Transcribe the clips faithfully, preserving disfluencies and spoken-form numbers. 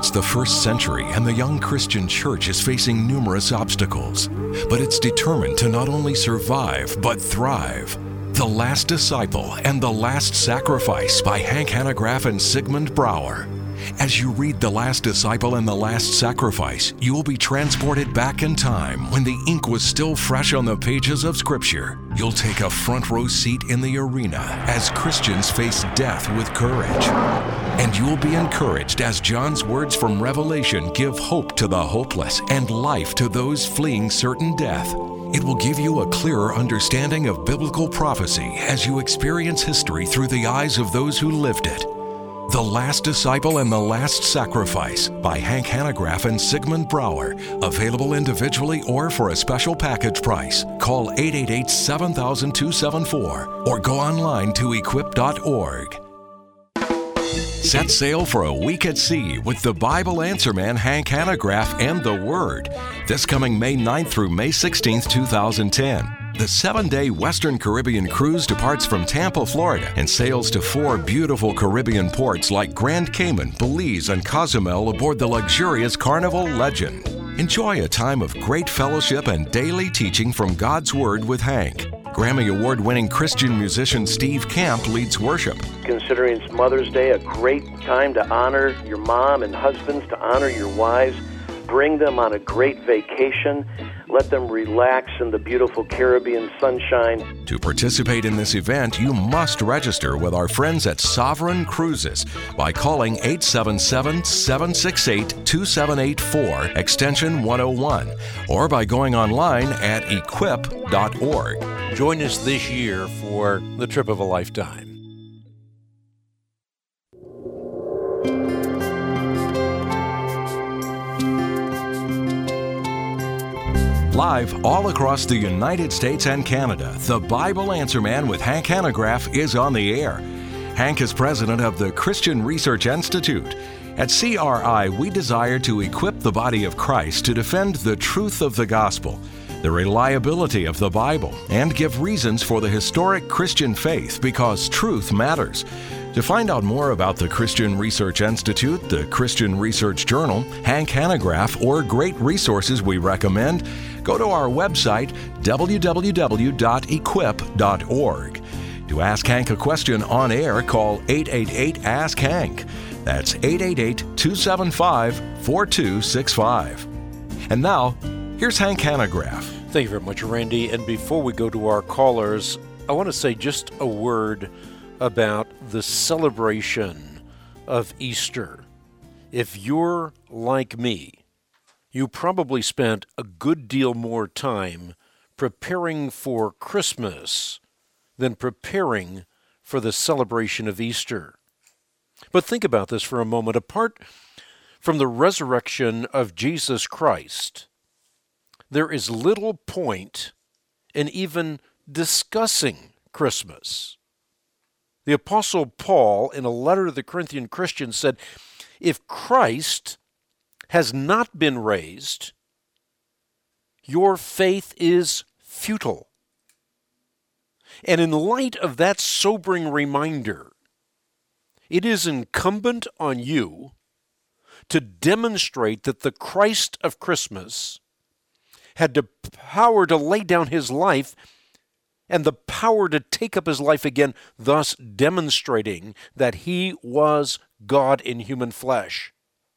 It's the first century and the young Christian church is facing numerous obstacles, but it's determined to not only survive, but thrive. The Last Disciple and the Last Sacrifice by Hank Hanegraaff and Sigmund Brouwer. As you read The Last Disciple and the Last Sacrifice, you will be transported back in time when the ink was still fresh on the pages of Scripture. You'll take a front row seat in the arena as Christians face death with courage. And you'll be encouraged as John's words from Revelation give hope to the hopeless and life to those fleeing certain death. It will give you a clearer understanding of biblical prophecy as you experience history through the eyes of those who lived it. The Last Disciple and the Last Sacrifice by Hank Hanegraaff and Sigmund Brouwer. Available individually or for a special package price. Call eight eight eight, seven thousand, two seven four or go online to equip dot org. Set sail for a week at sea with the Bible Answer Man Hank Hanegraaff and the Word. This coming May ninth through May sixteenth, two thousand ten. The seven-day Western Caribbean cruise departs from Tampa, Florida, and sails to four beautiful Caribbean ports like Grand Cayman, Belize, and Cozumel aboard the luxurious Carnival Legend. Enjoy a time of great fellowship and daily teaching from God's Word with Hank. Grammy Award-winning Christian musician Steve Camp leads worship. Considering it's Mother's Day, a great time to honor your mom, and husbands to honor your wives. Bring them on a great vacation. Let them relax in the beautiful Caribbean sunshine. To participate in this event, you must register with our friends at Sovereign Cruises by calling eight seven seven, seven six eight, two seven eight four, extension one oh one, or by going online at equip dot org. Join us this year for the trip of a lifetime. Live all across the United States and Canada, the Bible Answer Man with Hank Hanegraaff is on the air. Hank is president of the Christian Research Institute. At C R I, we desire to equip the body of Christ to defend the truth of the gospel, the reliability of the Bible, and give reasons for the historic Christian faith because truth matters. To find out more about the Christian Research Institute, the Christian Research Journal, Hank Hanegraaff, or great resources we recommend, go to our website, w w w dot equip dot org. To ask Hank a question on air, call eight eight eight, ask Hank. That's eight eight eight, two seven five, four two six five. And now, here's Hank Hanegraaff. Thank you very much, Randy. And before we go to our callers, I want to say just a word about the celebration of Easter. If you're like me, you probably spent a good deal more time preparing for Christmas than preparing for the celebration of Easter. But think about this for a moment. Apart from the resurrection of Jesus Christ, there is little point in even discussing Christmas. The Apostle Paul, in a letter to the Corinthian Christians, said, if Christ has not been raised, your faith is futile. And in light of that sobering reminder, it is incumbent on you to demonstrate that the Christ of Christmas had the power to lay down his life and the power to take up his life again, thus demonstrating that he was God in human flesh.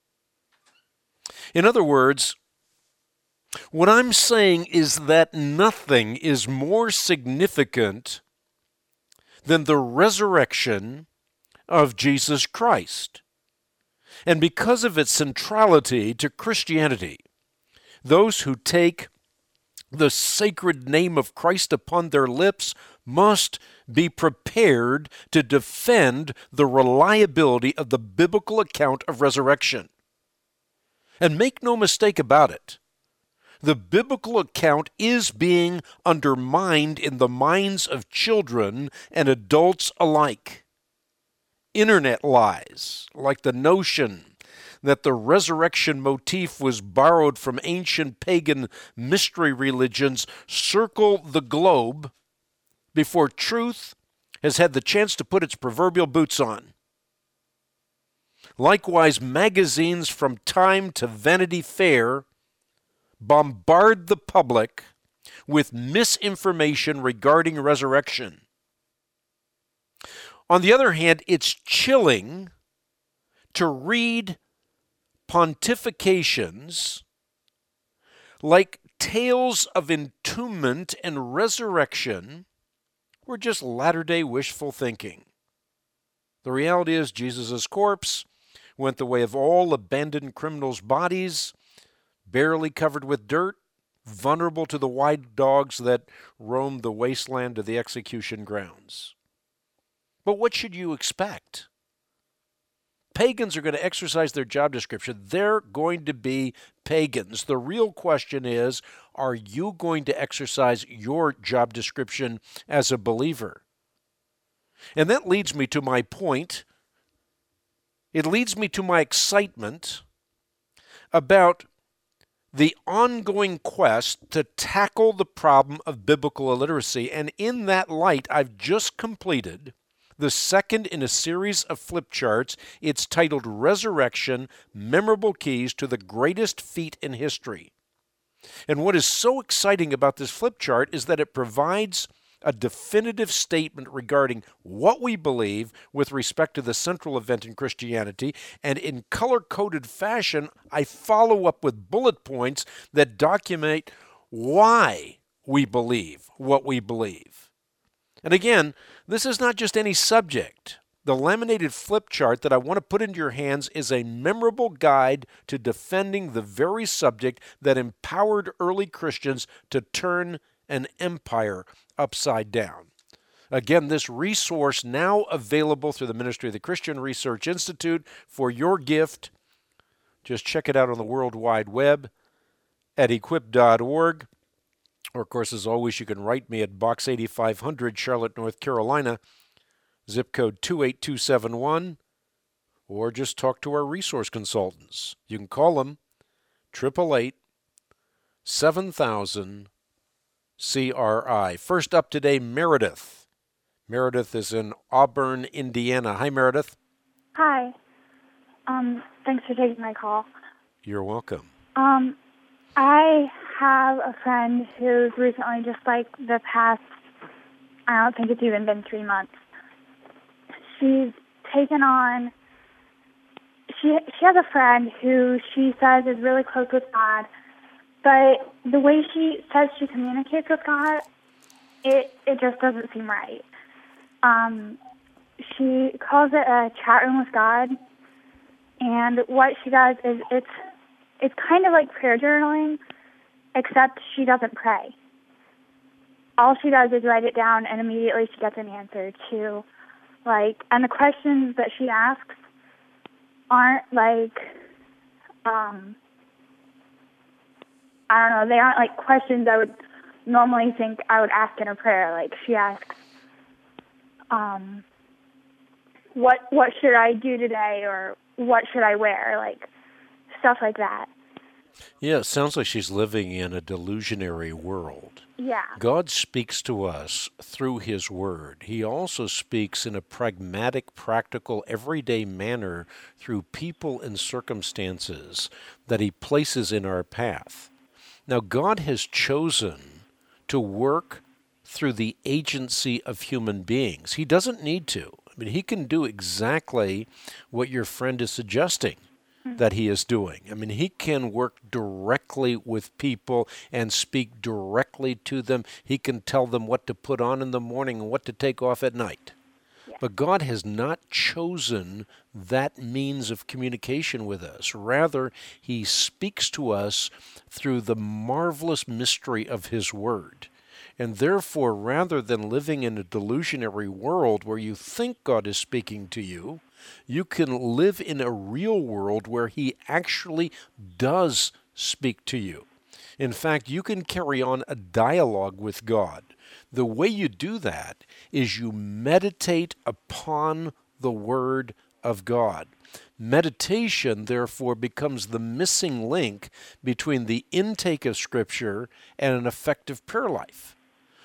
In other words, what I'm saying is that nothing is more significant than the resurrection of Jesus Christ. And because of its centrality to Christianity, those who take the sacred name of Christ upon their lips must be prepared to defend the reliability of the biblical account of resurrection. And make no mistake about it, the biblical account is being undermined in the minds of children and adults alike. Internet lies, like the notion that the resurrection motif was borrowed from ancient pagan mystery religions, circle the globe before truth has had the chance to put its proverbial boots on. Likewise, magazines from Time to Vanity Fair bombard the public with misinformation regarding resurrection. On the other hand, it's chilling to read pontifications like tales of entombment and resurrection were just latter-day wishful thinking. The reality is Jesus' corpse went the way of all abandoned criminals' bodies, barely covered with dirt, vulnerable to the wild dogs that roamed the wasteland of the execution grounds. But what should you expect? Pagans are going to exercise their job description. They're going to be pagans. The real question is, are you going to exercise your job description as a believer? And that leads me to my point. It leads me to my excitement about the ongoing quest to tackle the problem of biblical illiteracy. And in that light, I've just completed the second in a series of flip charts. It's titled Resurrection, Memorable Keys to the Greatest Feat in History. And what is so exciting about this flip chart is that it provides a definitive statement regarding what we believe with respect to the central event in Christianity, and in color-coded fashion, I follow up with bullet points that document why we believe what we believe. And again, this is not just any subject. The laminated flip chart that I want to put into your hands is a memorable guide to defending the very subject that empowered early Christians to turn an empire upside down. Again, this resource now available through the Ministry of the Christian Research Institute for your gift. Just check it out on the World Wide Web at equip dot org. Or, of course, as always, you can write me at Box eighty-five hundred, Charlotte, North Carolina, zip code two eight two seven one, or just talk to our resource consultants. You can call them eight eight eight, seven thousand, C R I. First up today, Meredith. Meredith is in Auburn, Indiana. Hi, Meredith. Hi. Um, thanks for taking my call. You're welcome. Um, I have a friend who's recently, just like the past, I don't think it's even been three months, she's taken on, she, she has a friend who she says is really close with God, but the way she says she communicates with God, it, it just doesn't seem right. Um, she calls it a chat room with God, and what she does is it's it's kind of like prayer journaling, except she doesn't pray. All she does is write it down, and immediately she gets an answer to, like, and the questions that she asks aren't like, um, I don't know, they aren't like questions I would normally think I would ask in a prayer. Like, she asks, um, what what should I do today, or what should I wear, like, stuff like that. Yeah, it sounds like she's living in a delusionary world. Yeah. God speaks to us through His Word. He also speaks in a pragmatic, practical, everyday manner through people and circumstances that He places in our path. Now, God has chosen to work through the agency of human beings. He doesn't need to. I mean, He can do exactly what your friend is suggesting that he is doing. I mean, he can work directly with people and speak directly to them. He can tell them what to put on in the morning and what to take off at night. Yeah. But God has not chosen that means of communication with us. Rather, He speaks to us through the marvelous mystery of His Word. And therefore, rather than living in a delusionary world where you think God is speaking to you, you can live in a real world where He actually does speak to you. In fact, you can carry on a dialogue with God. The way you do that is you meditate upon the Word of God. Meditation, therefore, becomes the missing link between the intake of Scripture and an effective prayer life.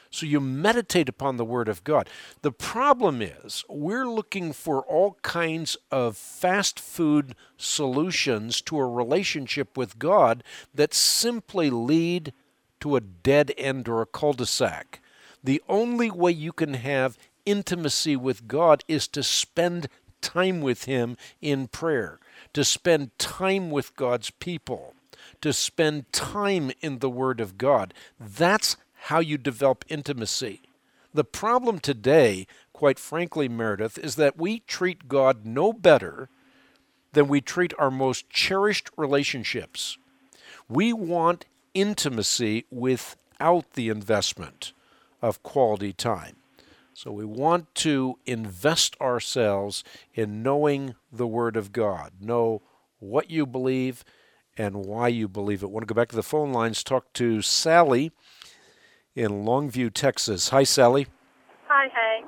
So you meditate upon the Word of God. The problem is we're looking for all kinds of fast food solutions to a relationship with God that simply lead to a dead end or a cul-de-sac. The only way you can have intimacy with God is to spend time with Him in prayer, to spend time with God's people, to spend time in the Word of God. That's how you develop intimacy. The problem today, quite frankly, Meredith, is that we treat God no better than we treat our most cherished relationships. We want intimacy without the investment of quality time. So we want to invest ourselves in knowing the Word of God, know what you believe and why you believe it. I want to go back to the phone lines, talk to Sally in Longview, Texas. Hi, Sally. Hi, Hank.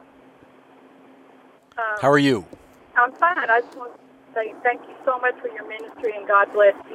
Um, How are you? I'm fine. I just want to say thank you so much for your ministry, and God bless you.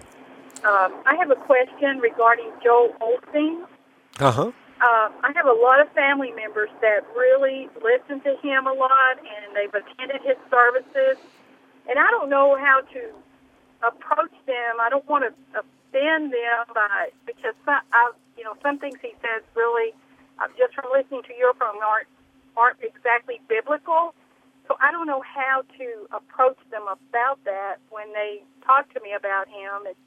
Um, I have a question regarding Joel Osteen. Uh-huh. Uh, I have a lot of family members that really listen to him a lot, and they've attended his services. And I don't know how to approach them. I don't want to offend them by because some, I, you know, some things he says really, uh, just from listening to your program, aren't aren't exactly biblical. So I don't know how to approach them about that when they talk to me about him. It's,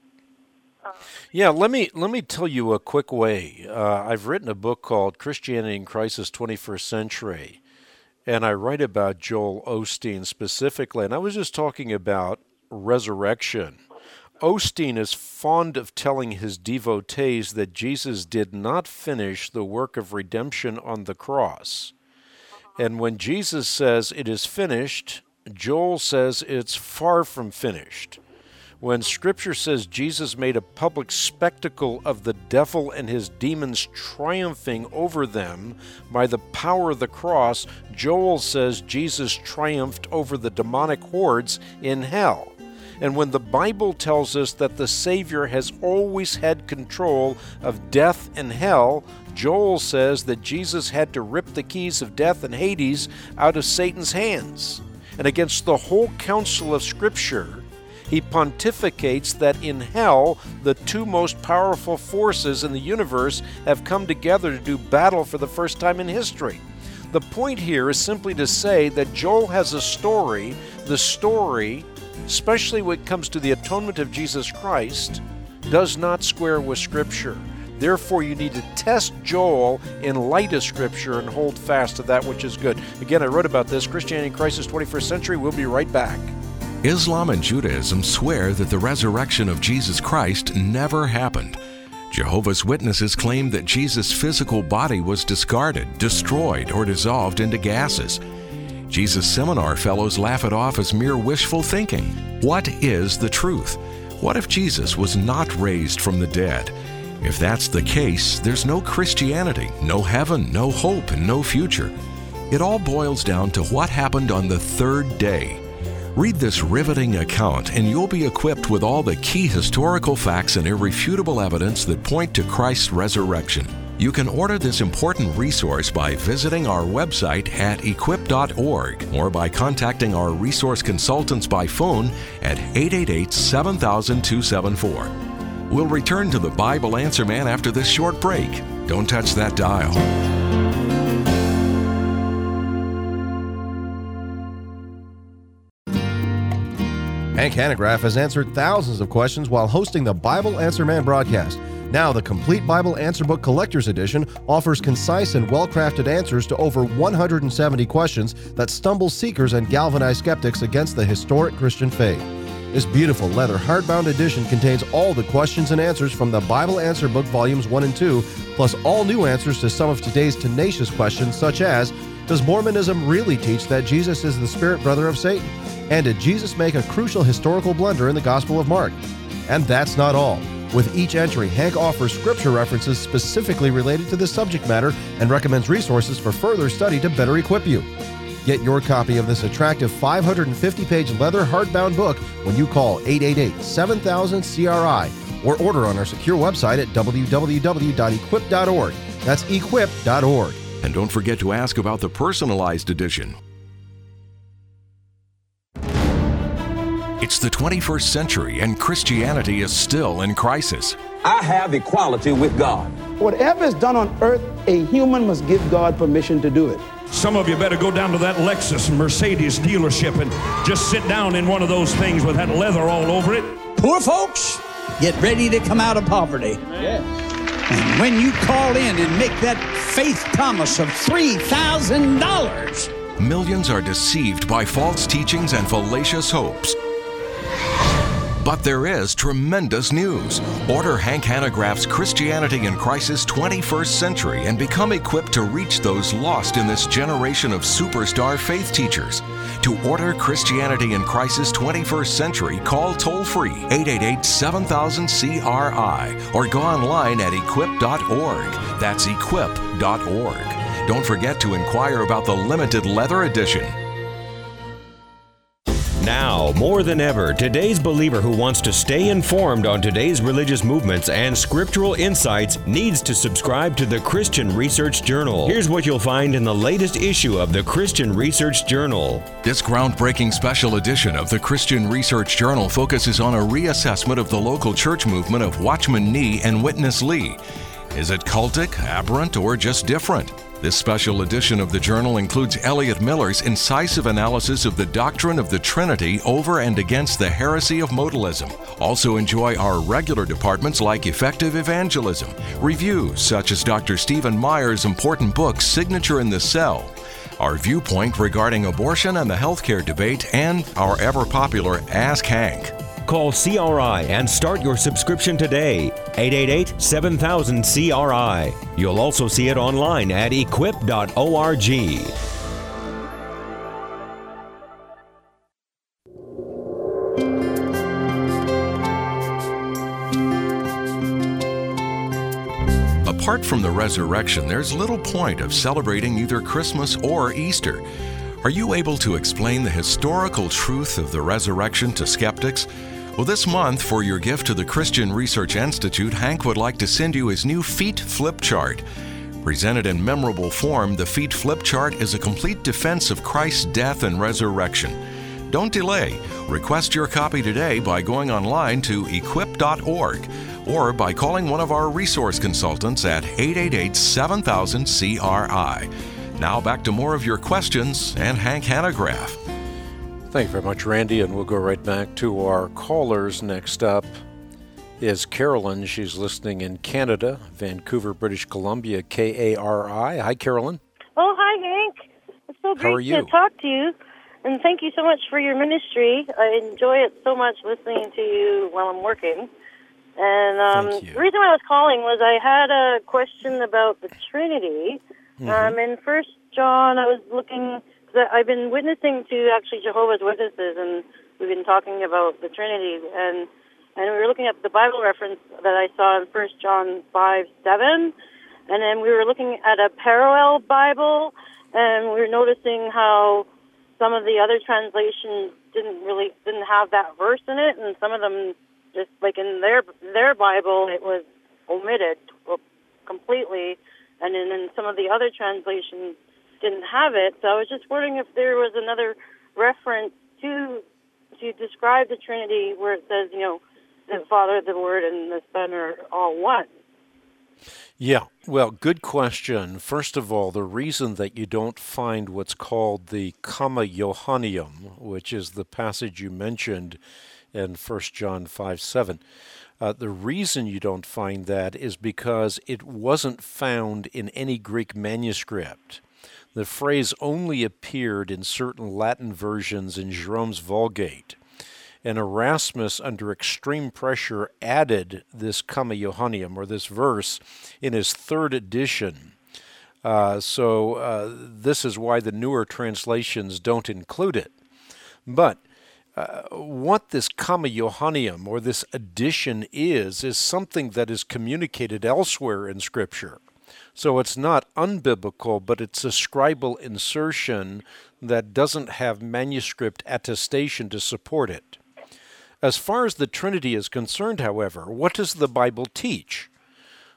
uh, Yeah, let me let me tell you a quick way. Uh, I've written a book called Christianity in Crisis twenty-first Century, and I write about Joel Osteen specifically, and I was just talking about resurrection. Osteen is fond of telling his devotees that Jesus did not finish the work of redemption on the cross. And when Jesus says it is finished, Joel says it's far from finished. When Scripture says Jesus made a public spectacle of the devil and his demons triumphing over them by the power of the cross, Joel says Jesus triumphed over the demonic hordes in hell. And when the Bible tells us that the Savior has always had control of death and hell, Joel says that Jesus had to rip the keys of death and Hades out of Satan's hands. And against the whole counsel of Scripture, he pontificates that in hell, the two most powerful forces in the universe have come together to do battle for the first time in history. The point here is simply to say that Joel has a story, the story, especially when it comes to the atonement of Jesus Christ, does not square with Scripture. Therefore, you need to test Joel in light of Scripture and hold fast to that which is good. Again, I wrote about this, Christianity in Crisis twenty-first Century. We'll be right back. Islam and Judaism swear that the resurrection of Jesus Christ never happened. Jehovah's Witnesses claim that Jesus' physical body was discarded, destroyed, or dissolved into gases. Jesus Seminar fellows laugh it off as mere wishful thinking. What is the truth? What if Jesus was not raised from the dead? If that's the case, there's no Christianity, no heaven, no hope, and no future. It all boils down to what happened on the third day. Read this riveting account and you'll be equipped with all the key historical facts and irrefutable evidence that point to Christ's resurrection. You can order this important resource by visiting our website at equip dot org or by contacting our resource consultants by phone at eight eight eight, seven thousand, two seven four. We'll return to the Bible Answer Man after this short break. Don't touch that dial. Hank Hanegraaff has answered thousands of questions while hosting the Bible Answer Man broadcast. Now, the Complete Bible Answer Book Collector's Edition offers concise and well-crafted answers to over one hundred seventy questions that stumble seekers and galvanize skeptics against the historic Christian faith. This beautiful leather hardbound edition contains all the questions and answers from the Bible Answer Book Volumes one and two, plus all new answers to some of today's tenacious questions such as, does Mormonism really teach that Jesus is the spirit brother of Satan? And did Jesus make a crucial historical blunder in the Gospel of Mark? And that's not all. With each entry, Hank offers scripture references specifically related to the subject matter and recommends resources for further study to better equip you. Get your copy of this attractive five hundred fifty page leather hardbound book when you call eight eight eight, seven thousand, C R I or order on our secure website at w w w dot equip dot org. That's equip dot org. And don't forget to ask about the personalized edition. It's the twenty-first century and Christianity is still in crisis. I have equality with God. Whatever is done on earth, a human must give God permission to do it. Some of you better go down to that Lexus Mercedes dealership and just sit down in one of those things with that leather all over it. Poor folks, get ready to come out of poverty. Yes. And when you call in and make that faith promise of three thousand dollars, millions are deceived by false teachings and fallacious hopes. But there is tremendous news. Order Hank Hanegraaff's Christianity in Crisis twenty-first Century and become equipped to reach those lost in this generation of superstar faith teachers. To order Christianity in Crisis twenty-first Century, call toll-free eight eight eight, seven thousand, C R I or go online at equip dot org. That's equip dot org. Don't forget to inquire about the limited leather edition. Now, more than ever, today's believer who wants to stay informed on today's religious movements and scriptural insights needs to subscribe to the Christian Research Journal. Here's what you'll find in the latest issue of the Christian Research Journal. This groundbreaking special edition of the Christian Research Journal focuses on a reassessment of the local church movement of Watchman Nee and Witness Lee. Is it cultic, aberrant, or just different? This special edition of the journal includes Elliot Miller's incisive analysis of the doctrine of the Trinity over and against the heresy of modalism. Also enjoy our regular departments like effective evangelism, reviews such as Doctor Stephen Meyer's important book, Signature in the Cell, our viewpoint regarding abortion and the healthcare debate, and our ever-popular Ask Hank. Call C R I and start your subscription today. eight eight eight, seven thousand, C R I. You'll also see it online at equip dot org. Apart from the resurrection, there's little point of celebrating either Christmas or Easter. Are you able to explain the historical truth of the resurrection to skeptics? Well, this month, for your gift to the Christian Research Institute, Hank would like to send you his new Feet Flip Chart. Presented in memorable form, the Feet Flip Chart is a complete defense of Christ's death and resurrection. Don't delay. Request your copy today by going online to equip dot org or by calling one of our resource consultants at eight eight eight, seven thousand, C R I. Now back to more of your questions and Hank Hanegraaff. Thank you very much, Randy, and we'll go right back to our callers. Next up is Carolyn. She's listening in Canada, Vancouver, British Columbia, K A R I. Hi, Carolyn. Oh, hi, Hank. It's so How are great you? to talk to you, and thank you so much for your ministry. I enjoy it so much listening to you while I'm working. And um, the reason why I was calling was I had a question about the Trinity. Mm-hmm. Um, in First John, I was looking... I've been witnessing to actually Jehovah's Witnesses, and we've been talking about the Trinity, and and we were looking at the Bible reference that I saw in First John five seven, and then we were looking at a parallel Bible, and we were noticing how some of the other translations didn't really didn't have that verse in it, and some of them just like in their their Bible it was omitted completely, and then in some of the other translations didn't have it. So I was just wondering if there was another reference to to describe the Trinity where it says, you know, the Father, the Word, and the Son are all one. Yeah, well, good question. First of all, the reason that you don't find what's called the Comma Johannium, which is the passage you mentioned in First John five seven, uh, the reason you don't find that is because it wasn't found in any Greek manuscript. The phrase only appeared in certain Latin versions in Jerome's Vulgate, and Erasmus, under extreme pressure, added this Comma Johannium, or this verse, in his third edition. Uh, so uh, this is why the newer translations don't include it. But uh, what this Comma Johannium, or this addition is, is something that is communicated elsewhere in Scripture. So it's not unbiblical, but it's a scribal insertion that doesn't have manuscript attestation to support it. As far as the Trinity is concerned, however, what does the Bible teach?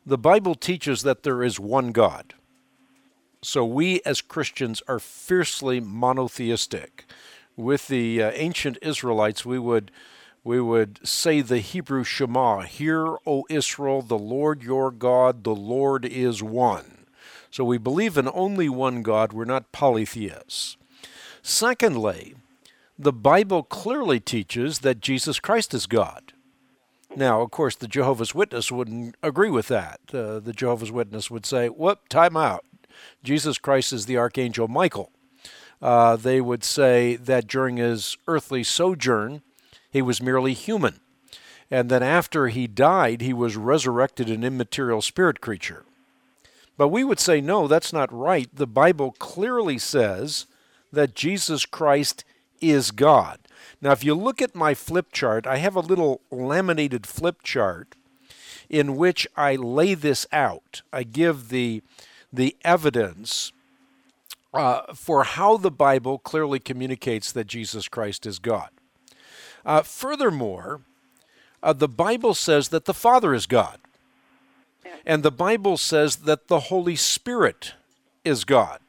The Bible teaches that there is one God. So we as Christians are fiercely monotheistic. With the uh, ancient Israelites, we would we would say the Hebrew Shema, "Hear, O Israel, the Lord your God, the Lord is one." So we believe in only one God. We're not polytheists. Secondly, the Bible clearly teaches that Jesus Christ is God. Now, of course, the Jehovah's Witness wouldn't agree with that. Uh, the Jehovah's Witness would say, whoop, time out. Jesus Christ is the Archangel Michael. Uh, they would say that during his earthly sojourn, he was merely human, and that after he died, he was resurrected an immaterial spirit creature. But we would say, no, that's not right. The Bible clearly says that Jesus Christ is God. Now, if you look at my flip chart, I have a little laminated flip chart in which I lay this out. I give the, the evidence uh, for how the Bible clearly communicates that Jesus Christ is God. Uh, furthermore, uh, the Bible says that the Father is God. And the Bible says that the Holy Spirit is God.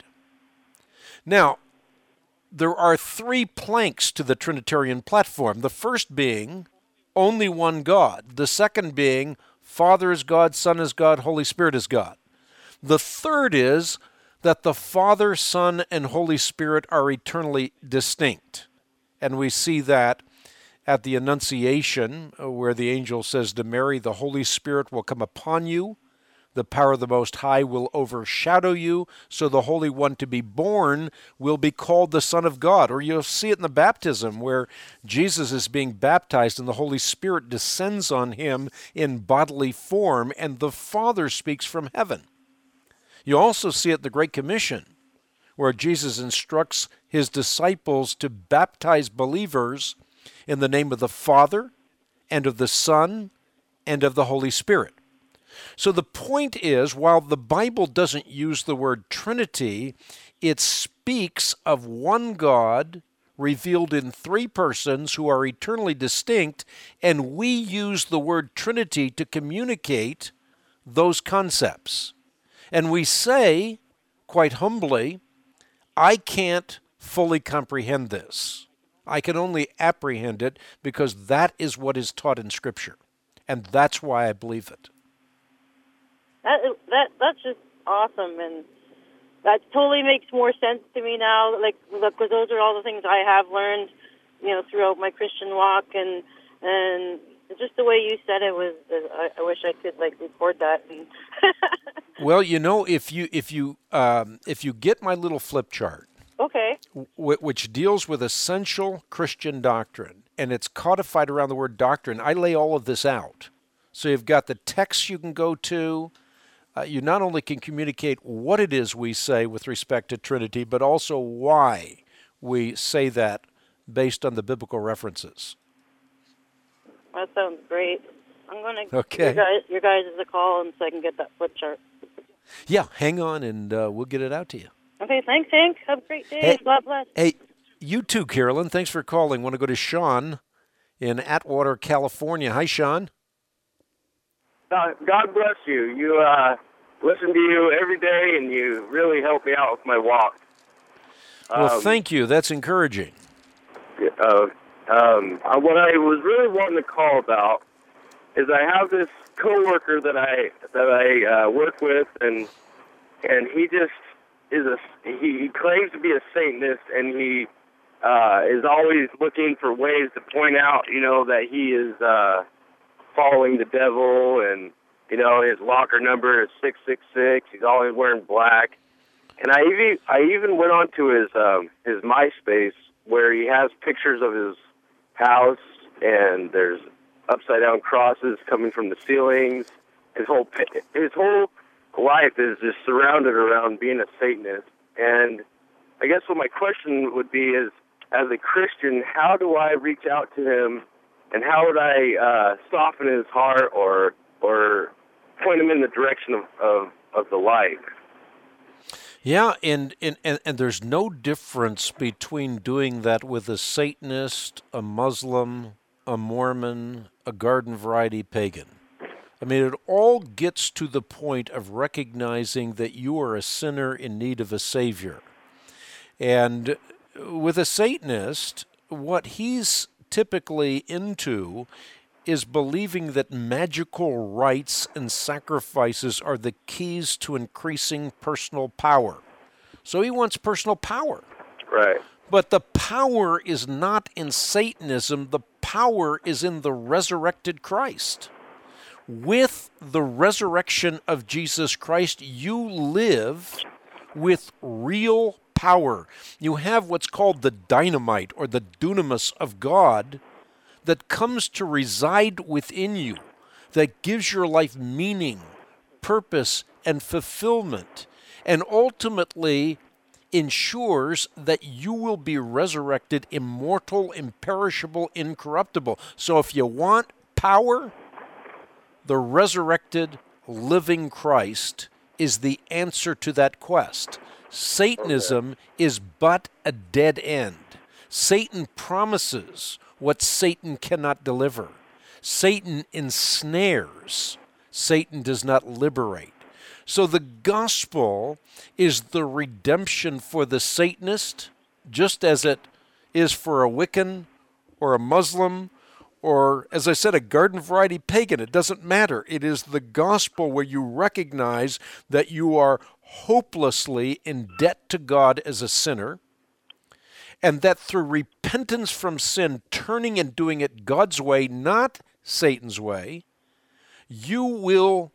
Now, there are three planks to the Trinitarian platform. The first being only one God. The second being Father is God, Son is God, Holy Spirit is God. The third is that the Father, Son, and Holy Spirit are eternally distinct. And we see that at the Annunciation, where the angel says to Mary, the Holy Spirit will come upon you. The power of the Most High will overshadow you, so the Holy One to be born will be called the Son of God. Or you'll see it in the baptism, where Jesus is being baptized and the Holy Spirit descends on him in bodily form, and the Father speaks from heaven. You also see it in the Great Commission, where Jesus instructs his disciples to baptize believers in the name of the Father, and of the Son, and of the Holy Spirit. So the point is, while the Bible doesn't use the word Trinity, it speaks of one God revealed in three persons who are eternally distinct, and we use the word Trinity to communicate those concepts. And we say, quite humbly, I can't fully comprehend this. I can only apprehend it because that is what is taught in Scripture. And that's why I believe it. That that that's just awesome, and that totally makes more sense to me now. Like, because those are all the things I have learned, you know, throughout my Christian walk, and and just the way you said it was. I, I wish I could like record that. And well, you know, if you if you um, if you get my little flip chart, okay, w- which deals with essential Christian doctrine, and it's codified around the word doctrine, I lay all of this out. So you've got the text you can go to. Uh, you not only can communicate what it is we say with respect to Trinity, but also why we say that based on the biblical references. That sounds great. I'm going to okay. give your guys, your guys a call and so I can get that flip chart. Yeah, hang on and uh, we'll get it out to you. Okay, thanks, Hank. Have a great day. Hey, God bless. Hey, you too, Carolyn. Thanks for calling. Want to go to Sean in Atwater, California. Hi, Sean. Uh, God bless you. You uh, listen to you every day, and you really help me out with my walk. Well, Um, thank you. That's encouraging. Uh, um, uh, what I was really wanting to call about is I have this coworker that I that I uh, work with, and and he just is a he, he claims to be a Satanist, and he uh, is always looking for ways to point out, you know, that he is uh, following the devil, and you know his locker number is six six six. He's always wearing black, and I even I even went on to his um, his MySpace where he has pictures of his house, and there's upside down crosses coming from the ceilings. His whole his whole life is just surrounded around being a Satanist. And I guess what my question would be is, as a Christian, how do I reach out to him, and how would I uh, soften his heart or or point him in the direction of, of, of the light? Yeah, and, and, and, and there's no difference between doing that with a Satanist, a Muslim, a Mormon, a garden variety pagan. I mean, it all gets to the point of recognizing that you are a sinner in need of a Savior. And with a Satanist, what he's typically into is believing that magical rites and sacrifices are the keys to increasing personal power. So he wants personal power. Right. But the power is not in Satanism. The power is in the resurrected Christ. With the resurrection of Jesus Christ, you live with real power. You have what's called the dynamite or the dunamis of God that comes to reside within you, that gives your life meaning, purpose, and fulfillment, and ultimately ensures that you will be resurrected immortal, imperishable, incorruptible. So if you want power, the resurrected, living Christ is the answer to that quest. Satanism is but a dead end. Satan promises what Satan cannot deliver. Satan ensnares. Satan does not liberate. So the gospel is the redemption for the Satanist, just as it is for a Wiccan or a Muslim or, as I said, a garden variety pagan. It doesn't matter. It is the gospel where you recognize that you are hopelessly in debt to God as a sinner, and that through repentance from sin, turning and doing it God's way, not Satan's way, you will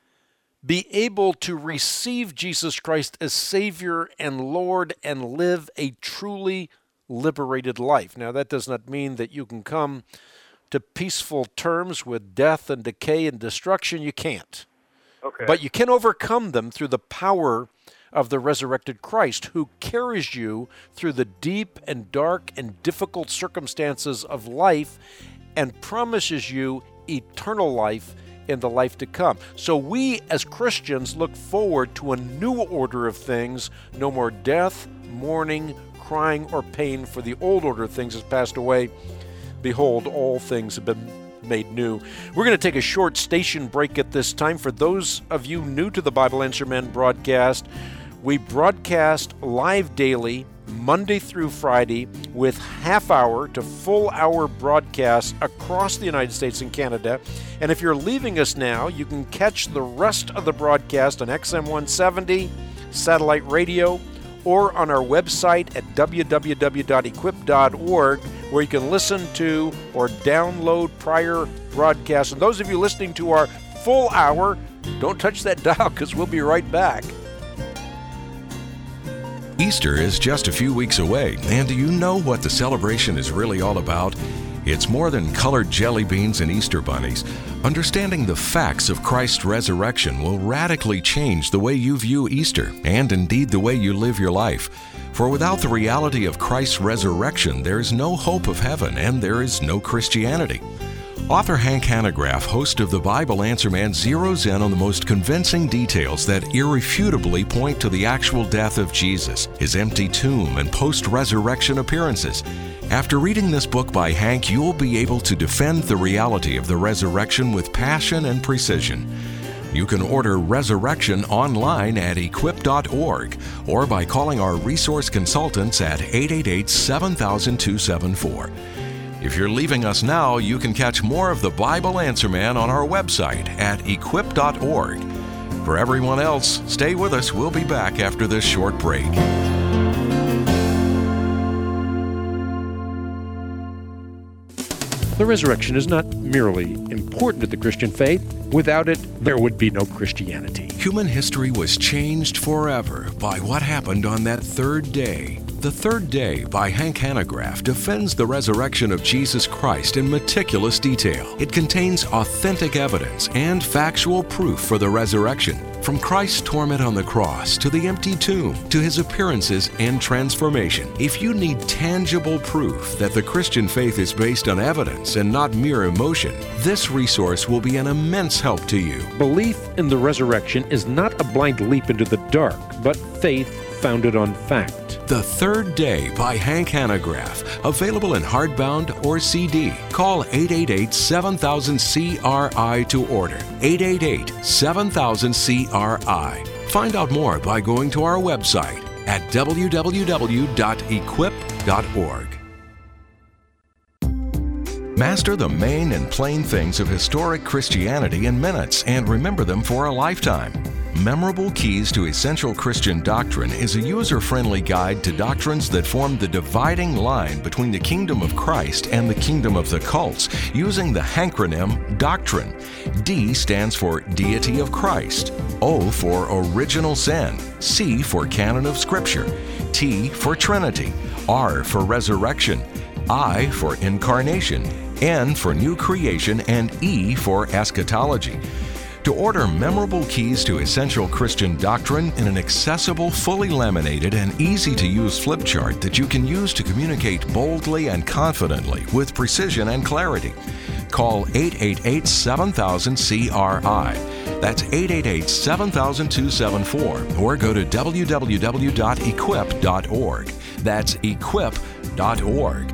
be able to receive Jesus Christ as Savior and Lord and live a truly liberated life. Now, that does not mean that you can come to peaceful terms with death and decay and destruction. You can't. Okay. But you can overcome them through the power of the resurrected Christ, who carries you through the deep and dark and difficult circumstances of life and promises you eternal life in the life to come. So we as Christians look forward to a new order of things. No more death, mourning, crying, or pain, for the old order of things has passed away. Behold, all things have been made new. We're going to take a short station break at this time. For those of you new to the Bible Answer Man broadcast, we broadcast live daily, Monday through Friday, with half-hour to full-hour broadcasts across the United States and Canada. And if you're leaving us now, you can catch the rest of the broadcast on X M one seventy, satellite radio, or on our website at w w w dot equip dot org, where you can listen to or download prior broadcasts. And those of you listening to our full hour, don't touch that dial, because we'll be right back. Easter is just a few weeks away, and do you know what the celebration is really all about? It's more than colored jelly beans and Easter bunnies. Understanding the facts of Christ's resurrection will radically change the way you view Easter, and indeed the way you live your life. For without the reality of Christ's resurrection, there is no hope of heaven, and there is no Christianity. Author Hank Hanegraaff, host of the Bible Answer Man, zeroes in on the most convincing details that irrefutably point to the actual death of Jesus, his empty tomb, and post-resurrection appearances. After reading this book by Hank, you will be able to defend the reality of the resurrection with passion and precision. You can order Resurrection online at equip dot org or by calling our resource consultants at eight eight eight, seven thousand, two seven four. If you're leaving us now, you can catch more of the Bible Answer Man on our website at equip dot org. For everyone else, stay with us. We'll be back after this short break. The resurrection is not merely important to the Christian faith. Without it, there would be no Christianity. Human history was changed forever by what happened on that third day. The Third Day by Hank Hanegraaff defends the resurrection of Jesus Christ in meticulous detail. It contains authentic evidence and factual proof for the resurrection, from Christ's torment on the cross to the empty tomb to his appearances and transformation. If you need tangible proof that the Christian faith is based on evidence and not mere emotion, this resource will be an immense help to you. Belief in the resurrection is not a blind leap into the dark, but faith founded on fact. The Third Day by Hank Hanegraaff, available in hardbound or C D. Call eight eight eight, seven thousand, C R I to order. eight eight eight, seven thousand, C R I. Find out more by going to our website at w w w dot equip dot org. Master the main and plain things of historic Christianity in minutes and remember them for a lifetime. Memorable Keys to Essential Christian Doctrine is a user-friendly guide to doctrines that form the dividing line between the kingdom of Christ and the kingdom of the cults, using the hankronym Doctrine. D stands for Deity of Christ, O for Original Sin, C for Canon of Scripture, T for Trinity, R for Resurrection, I for Incarnation, N for New Creation, and E for Eschatology. To order Memorable Keys to Essential Christian Doctrine in an accessible, fully laminated, and easy-to-use flip chart that you can use to communicate boldly and confidently with precision and clarity, call eight eight eight, seven thousand, C R I. That's eight eight eight, seven thousand, two seven four, or go to w w w dot equip dot org. That's equip dot org.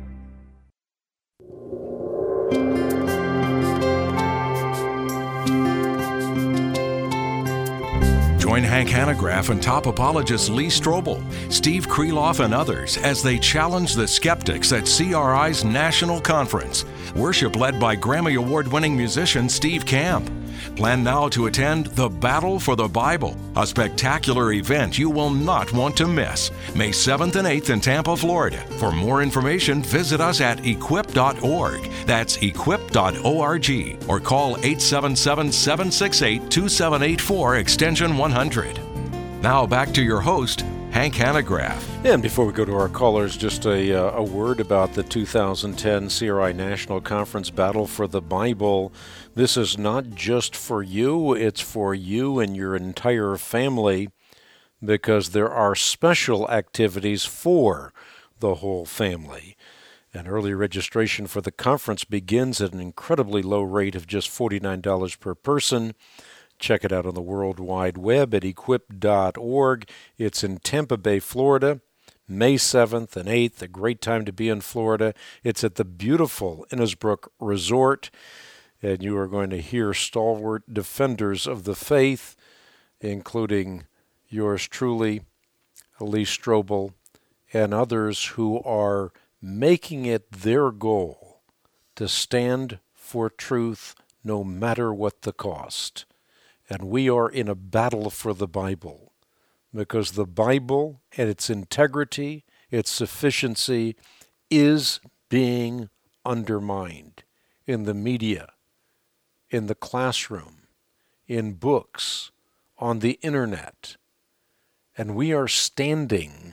Join Hank Hanegraaff and top apologist Lee Strobel, Steve Kreloff, and others as they challenge the skeptics at C R I's National Conference. Worship led by Grammy Award-winning musician Steve Camp. Plan now to attend The Battle for the Bible, a spectacular event you will not want to miss. May seventh and eighth in Tampa, Florida. For more information, visit us at equip dot org. That's equip dot org. Or call eight seven seven, seven six eight, two seven eight four, extension one hundred. Now back to your host, Hank Hanegraaff. And before we go to our callers, just a, uh, a word about the two thousand ten C R I National Conference Battle for the Bible. This is not just for you, it's for you and your entire family, because there are special activities for the whole family. And early registration for the conference begins at an incredibly low rate of just forty-nine dollars per person. Check it out on the World Wide Web at equip dot org. It's in Tampa Bay, Florida, May seventh and eighth, a great time to be in Florida. It's at the beautiful Innisbrook Resort, and you are going to hear stalwart defenders of the faith, including yours truly, Lee Strobel, and others who are making it their goal to stand for truth no matter what the cost. And we are in a battle for the Bible, because the Bible and its integrity, its sufficiency, is being undermined in the media, in the classroom, in books, on the internet. And we are standing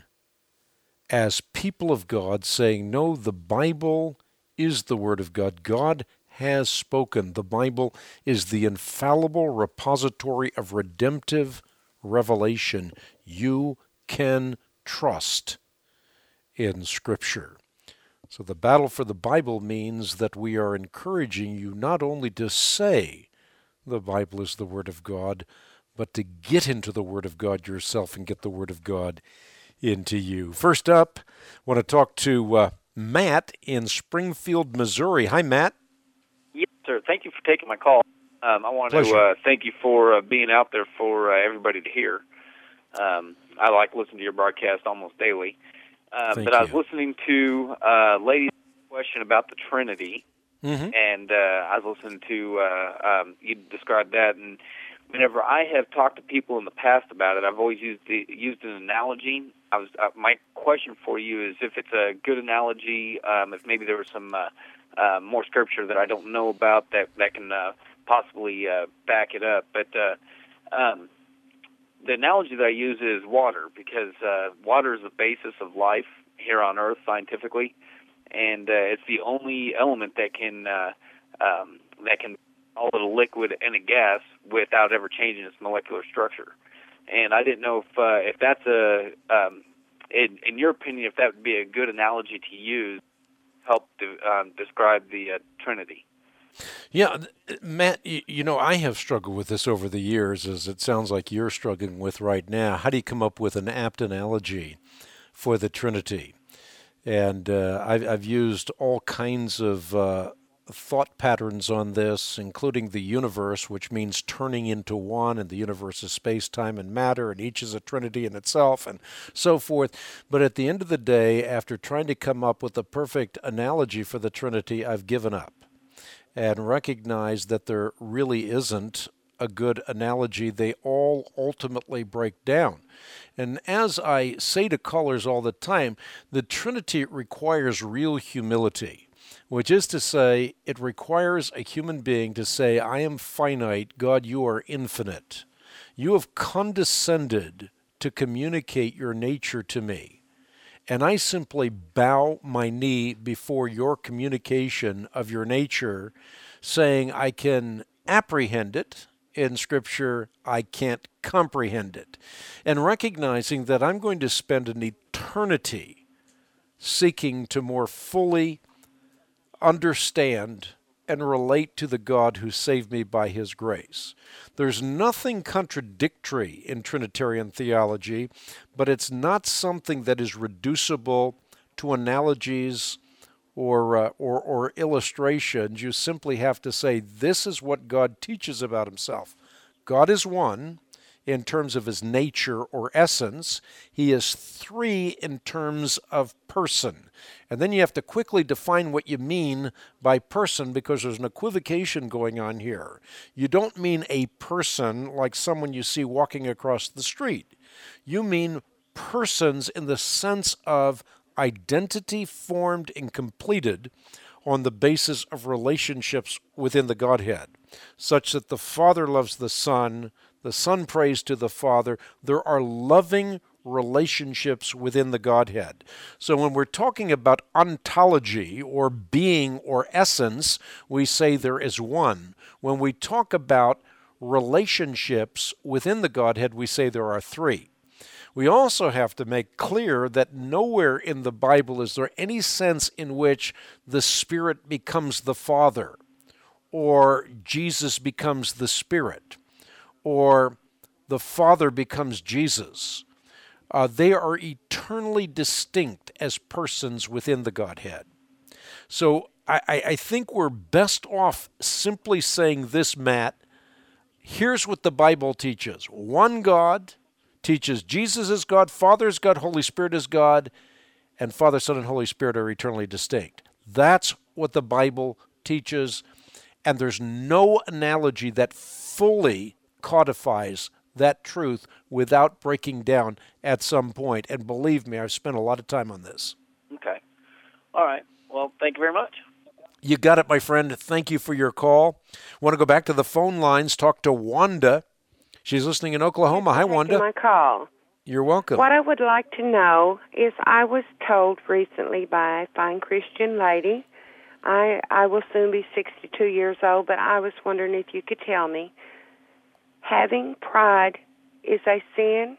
as people of God saying, no, the Bible is the Word of God. God has spoken. The Bible is the infallible repository of redemptive revelation. You can trust in Scripture. So the battle for the Bible means that we are encouraging you not only to say the Bible is the Word of God, but to get into the Word of God yourself and get the Word of God into you. First up, I want to talk to uh, Matt in Springfield, Missouri. Hi, Matt. Yes, sir. Thank you for taking my call. Um, I want Pleasure. to uh, thank you for uh, being out there for uh, everybody to hear. Um, I like listening to your broadcast almost daily. Uh, but you. I was listening to uh, Lady's question about the Trinity, mm-hmm. and uh, I was listening to uh, um, you describe that. And whenever I have talked to people in the past about it, I've always used the, used an analogy. I was uh, my question for you is if it's a good analogy, um, if maybe there was some uh, uh, more scripture that I don't know about that that can uh, possibly uh, back it up. But uh, um, the analogy that I use is water, because uh, water is the basis of life here on Earth scientifically, and uh, it's the only element that can uh, um, that can all of a liquid and a gas without ever changing its molecular structure. And I didn't know if uh, if that's a um, in, in your opinion, if that would be a good analogy to use, help to um, describe the uh, Trinity. Yeah, Matt, you know, I have struggled with this over the years, as it sounds like you're struggling with right now. How do you come up with an apt analogy for the Trinity? And uh, I've, I've used all kinds of uh, thought patterns on this, including the universe, which means turning into one, and the universe is space, time, and matter, and each is a trinity in itself, and so forth. But at the end of the day, after trying to come up with a perfect analogy for the Trinity, I've given up and recognized that there really isn't a good analogy. They all ultimately break down. And as I say to callers all the time, the Trinity requires real humility, which is to say, it requires a human being to say, I am finite, God, you are infinite. You have condescended to communicate your nature to me, and I simply bow my knee before your communication of your nature, saying I can apprehend it. In Scripture, I can't comprehend it. And recognizing that I'm going to spend an eternity seeking to more fully understand and relate to the God who saved me by His grace. There's nothing contradictory in Trinitarian theology, but it's not something that is reducible to analogies or, uh, or, or illustrations. You simply have to say, this is what God teaches about Himself. God is one in terms of His nature or essence. He is three in terms of person. And then you have to quickly define what you mean by person, because there's an equivocation going on here. You don't mean a person like someone you see walking across the street. You mean persons in the sense of identity formed and completed on the basis of relationships within the Godhead, such that the Father loves the Son, the Son prays to the Father. There are loving relationships within the Godhead. So when we're talking about ontology or being or essence, we say there is one. When we talk about relationships within the Godhead, we say there are three. We also have to make clear that nowhere in the Bible is there any sense in which the Spirit becomes the Father, or Jesus becomes the Spirit, or the Father becomes Jesus. Uh, they are eternally distinct as persons within the Godhead. So I, I think we're best off simply saying this, Matt. Here's what the Bible teaches. One God teaches Jesus is God, Father is God, Holy Spirit is God, and Father, Son, and Holy Spirit are eternally distinct. That's what the Bible teaches, and there's no analogy that fully codifies that truth without breaking down at some point. And believe me, I've spent a lot of time on this. Okay. All right. Well, thank you very much. You got it, my friend. Thank you for your call. Want to go back to the phone lines, talk to Wanda. She's listening in Oklahoma. Hi, Wanda. My call. You're welcome. What I would like to know is, I was told recently by a fine Christian lady, I, I will soon be sixty-two years old, but I was wondering if you could tell me, having pride is a sin?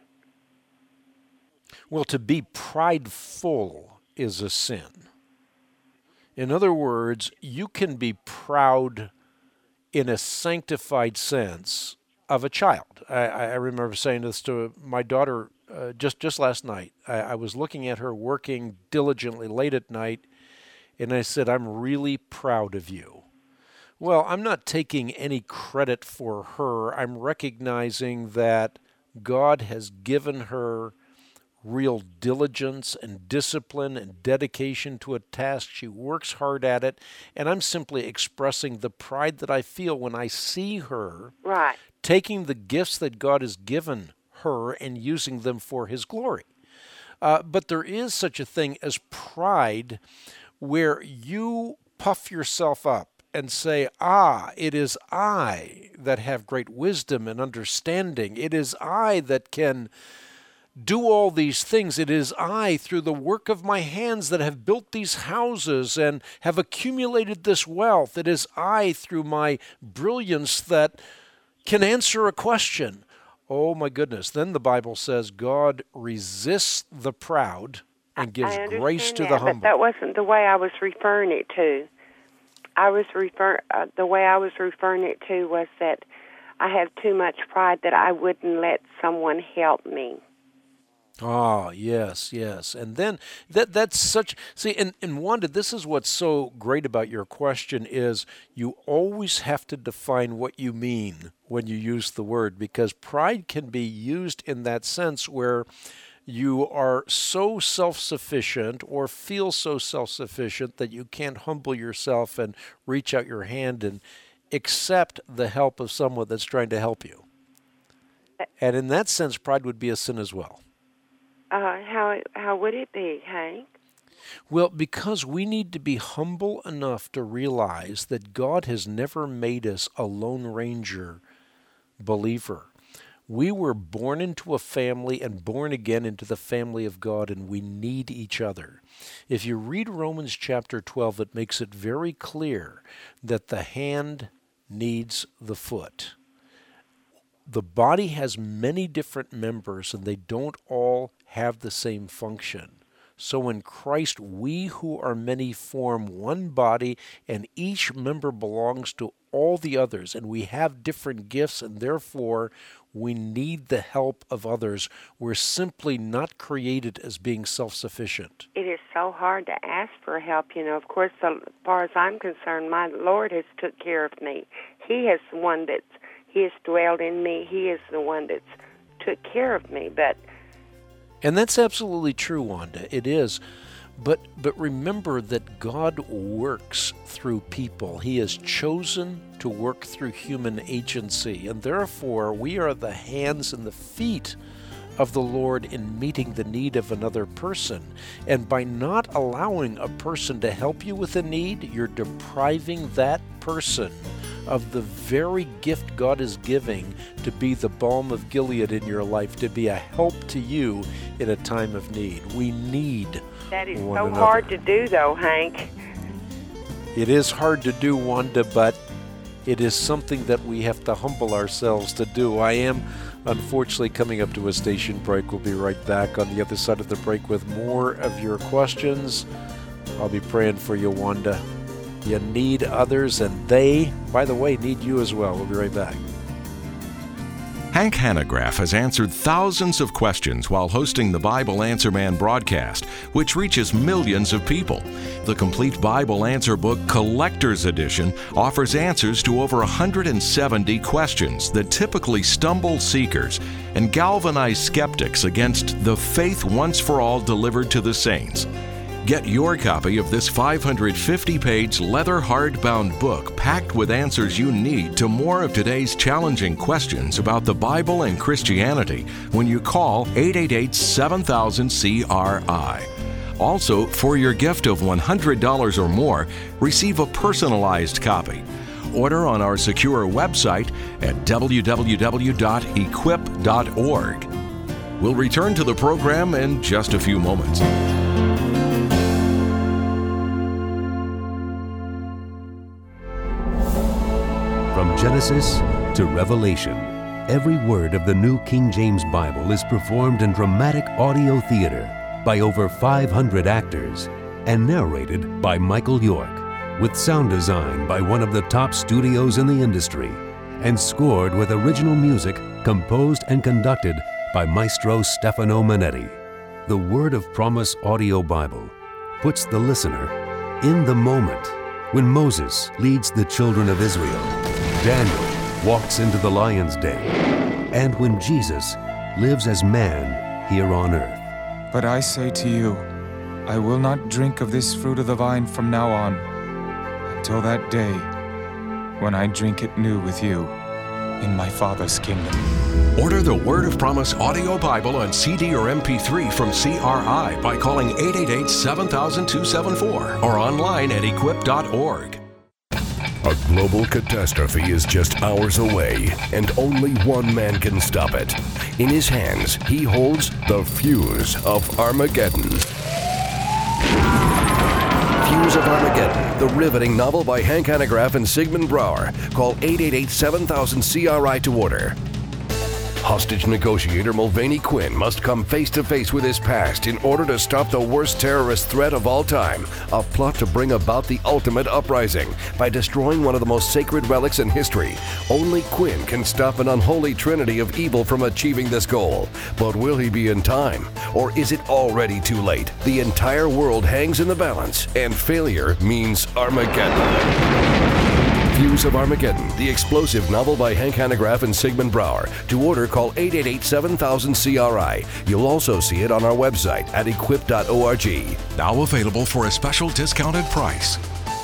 Well, to be prideful is a sin. In other words, you can be proud in a sanctified sense of a child. I, I remember saying this to my daughter uh, just, just last night. I, I was looking at her working diligently late at night, and I said, I'm really proud of you. Well, I'm not taking any credit for her. I'm recognizing that God has given her real diligence and discipline and dedication to a task. She works hard at it, and I'm simply expressing the pride that I feel when I see her right. taking the gifts that God has given her and using them for His glory. Uh, but there is such a thing as pride, where you puff yourself up and say, ah, it is I that have great wisdom and understanding. It is I that can do all these things. It is I, through the work of my hands, that have built these houses and have accumulated this wealth. It is I, through my brilliance, that can answer a question. Oh, my goodness. Then the Bible says God resists the proud and gives grace to that, the humble. But that wasn't the way I was referring it to. I was refer uh, the way I was referring it to was that I have too much pride that I wouldn't let someone help me. Ah, yes, yes. And then that that's such, see, and, and Wanda, this is what's so great about your question is you always have to define what you mean when you use the word, because pride can be used in that sense where you are so self-sufficient or feel so self-sufficient that you can't humble yourself and reach out your hand and accept the help of someone that's trying to help you. And in that sense, pride would be a sin as well. Uh, how how would it be, Hank? Well, because we need to be humble enough to realize that God has never made us a Lone Ranger believer. We were born into a family and born again into the family of God, and we need each other. If you read Romans chapter twelve, it makes it very clear that the hand needs the foot. The body has many different members, and they don't all have the same function. So in Christ, we who are many form one body, and each member belongs to all the others, and we have different gifts, and therefore we need the help of others. We're simply not created as being self-sufficient. It is so hard to ask for help, you know. Of course, as far as I'm concerned, my Lord has took care of me. He is the one that's He has dwelled in me. He is the one that's took care of me. But and that's absolutely true, Wanda. It is. But but remember that God works through people. He has chosen to work through human agency. And therefore, we are the hands and the feet of the Lord in meeting the need of another person. And by not allowing a person to help you with a need, you're depriving that person of the very gift God is giving to be the balm of Gilead in your life, to be a help to you in a time of need. We need that is one so another. hard to do, though, Hank. It is hard to do, Wanda, but it is something that we have to humble ourselves to do. I am unfortunately coming up to a station break. We'll be right back on the other side of the break with more of your questions. I'll be praying for you, Wanda. You need others, and they, by the way, need you as well. We'll be right back. Hank Hanegraaff has answered thousands of questions while hosting the Bible Answer Man broadcast, which reaches millions of people. The Complete Bible Answer Book Collector's Edition offers answers to over one hundred seventy questions that typically stumble seekers and galvanize skeptics against the faith once for all delivered to the saints. Get your copy of this five hundred fifty page leather hardbound book packed with answers you need to more of today's challenging questions about the Bible and Christianity when you call eight eight eight, seven thousand, C R I. Also, for your gift of one hundred dollars or more, receive a personalized copy. Order on our secure website at w w w dot equip dot org. We'll return to the program in just a few moments. From Genesis to Revelation, every word of the New King James Bible is performed in dramatic audio theater by over five hundred actors and narrated by Michael York, with sound design by one of the top studios in the industry and scored with original music composed and conducted by Maestro Stefano Manetti. The Word of Promise audio Bible puts the listener in the moment when Moses leads the children of Israel, Daniel walks into the lion's den, and when Jesus lives as man here on earth. But I say to you, I will not drink of this fruit of the vine from now on, until that day when I drink it new with you in my Father's kingdom. Order the Word of Promise audio Bible on C D or M P three from C R I by calling eight eight eight, seven thousand, two seven four or online at equip dot org. A global catastrophe is just hours away, and only one man can stop it. In his hands, he holds the fuse of Armageddon. Fuse of Armageddon, the riveting novel by Hank Hanegraaff and Sigmund Brouwer. Call eight eight eight, seven thousand, C R I to order. Hostage negotiator Mulvaney Quinn must come face to face with his past in order to stop the worst terrorist threat of all time, a plot to bring about the ultimate uprising by destroying one of the most sacred relics in history. Only Quinn can stop an unholy trinity of evil from achieving this goal. But will he be in time? Or is it already too late? The entire world hangs in the balance, and failure means Armageddon. Fuse of Armageddon, the explosive novel by Hank Hanegraaff and Sigmund Brouwer. To order, call eight eight eight, seven thousand, C R I. You'll also see it on our website at equip dot org. Now available for a special discounted price.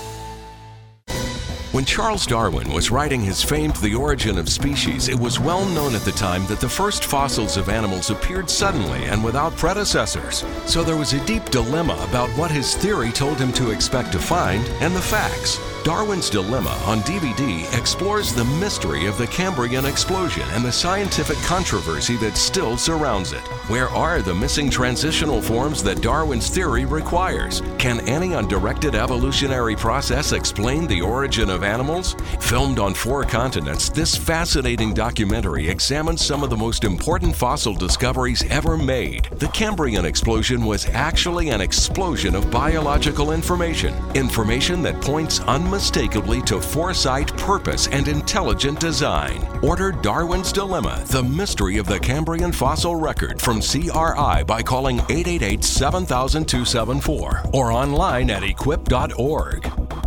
When Charles Darwin was writing his famed The Origin of Species, it was well known at the time that the first fossils of animals appeared suddenly and without predecessors. So there was a deep dilemma about what his theory told him to expect to find and the facts. Darwin's Dilemma on D V D explores the mystery of the Cambrian explosion and the scientific controversy that still surrounds it. Where are the missing transitional forms that Darwin's theory requires? Can any undirected evolutionary process explain the origin of animals? Filmed on four continents, this fascinating documentary examines some of the most important fossil discoveries ever made. The Cambrian explosion was actually an explosion of biological information, information that points unmistakably to foresight, purpose, and intelligent design. Order Darwin's Dilemma, The Mystery of the Cambrian Fossil Record from C R I by calling eight eight eight, seven thousand, two seven four or online at equip dot org.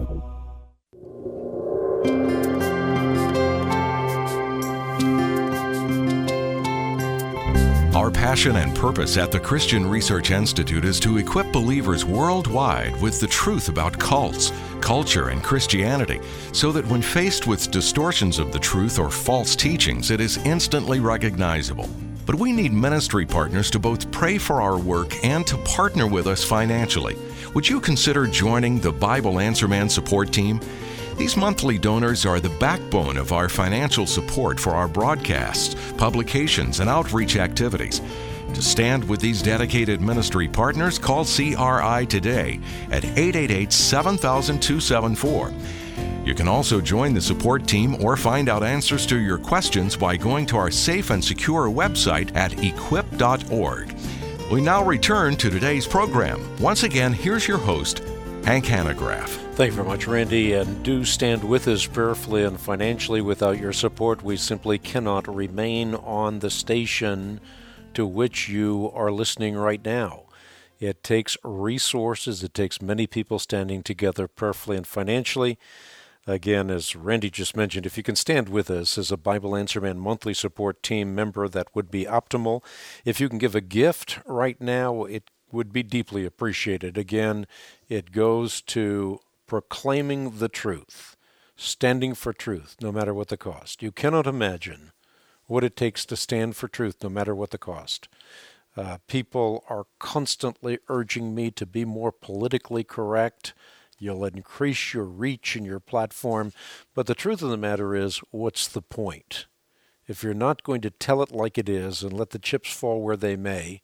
Our passion and purpose at the Christian Research Institute is to equip believers worldwide with the truth about cults, culture, and Christianity, so that when faced with distortions of the truth or false teachings, it is instantly recognizable. But we need ministry partners to both pray for our work and to partner with us financially. Would you consider joining the Bible Answer Man support team? These monthly donors are the backbone of our financial support for our broadcasts, publications, and outreach activities. To stand with these dedicated ministry partners, call C R I today at eight eight eight, seven thousand, two seven four. You can also join the support team or find out answers to your questions by going to our safe and secure website at equip dot org. We now return to today's program. Once again, here's your host, Hank Hanegraaff. Thank you very much, Randy, and do stand with us prayerfully and financially. Without your support, we simply cannot remain on the station to which you are listening right now. It takes resources. It takes many people standing together prayerfully and financially. Again, as Randy just mentioned, if you can stand with us as a Bible Answer Man monthly support team member, that would be optimal. If you can give a gift right now, it would be deeply appreciated. Again, it goes to proclaiming the truth, standing for truth, no matter what the cost. You cannot imagine what it takes to stand for truth, no matter what the cost. Uh, people are constantly urging me to be more politically correct. You'll increase your reach and your platform. But the truth of the matter is, what's the point? If you're not going to tell it like it is and let the chips fall where they may,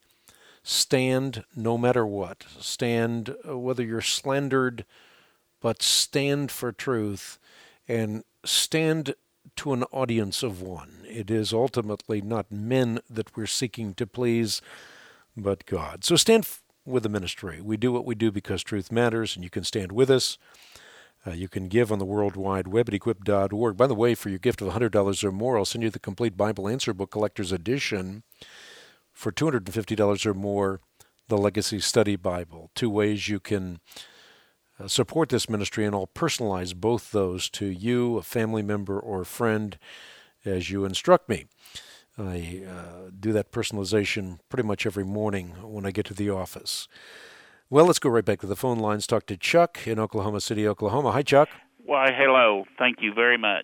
stand no matter what. Stand uh, whether you're slandered, but stand for truth and stand to an audience of one. It is ultimately not men that we're seeking to please, but God. So stand f- with the ministry. We do what we do because truth matters, and you can stand with us. Uh, you can give on the World Wide Web at equip dot org. By the way, for your gift of one hundred dollars or more, I'll send you the complete Bible Answer Book Collector's Edition. For two hundred fifty dollars or more, the Legacy Study Bible. Two ways you can uh, support this ministry, and I'll personalize both those to you, a family member or a friend, as you instruct me. I uh, do that personalization pretty much every morning when I get to the office. Well, let's go right back to the phone lines, talk to Chuck in Oklahoma City, Oklahoma. Hi, Chuck. Why, hello. Thank you very much.